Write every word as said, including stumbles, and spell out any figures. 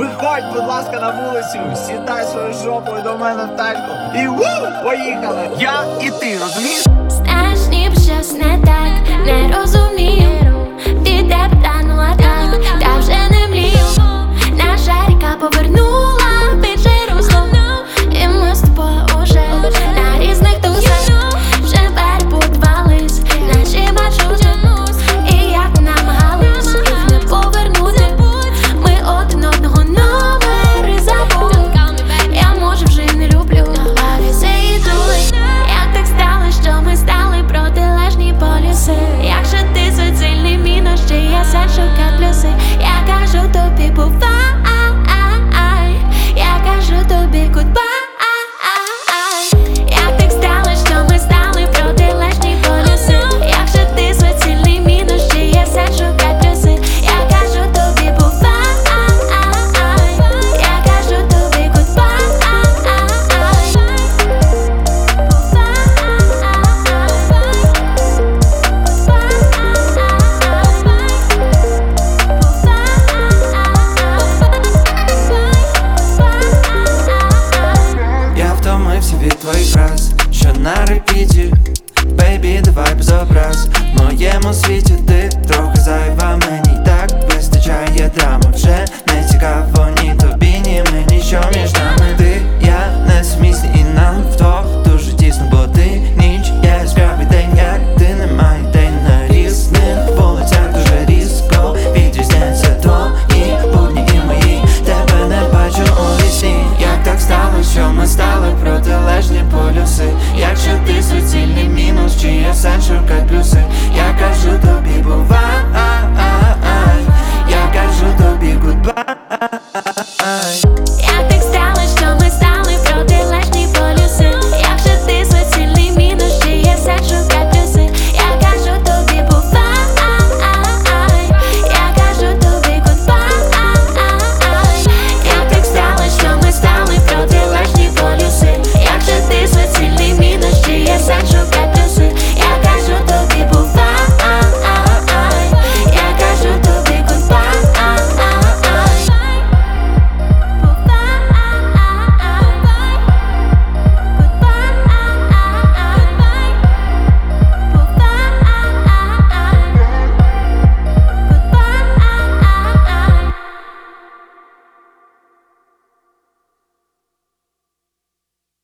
Виходь, будь ласка, на вулицю, сідай свою жопою до мене в тачку і ву, поїхали. Я і ти, розумієш? Знаєш, ніби щось не так, не розумію. Від тебе танула так, та вже не млію. Наша ріка повернула більше русло, і ми з тобою уже на різних тусах. Вже перебудувались наші маршрути, і як намагались їх не повернути. Ми один одного номери забули. Я може вже не люблю, але все йдули. Як так стало, що ми стали протилежні полюси? Як же ти суцільний мінус, чи я все шукаю плюси? Я кажу тобі бувай, я кажу тобі goodbye. Як так стало, що ми стали протилежні полюси? Як же ти суцільний мінус, чи я все шукаю плюси? Я кажу тобі бувай, я кажу тобі goodbye. Я втомився від твоїх фраз, що на репіті. Бейбі, давай без образ в моєму світі.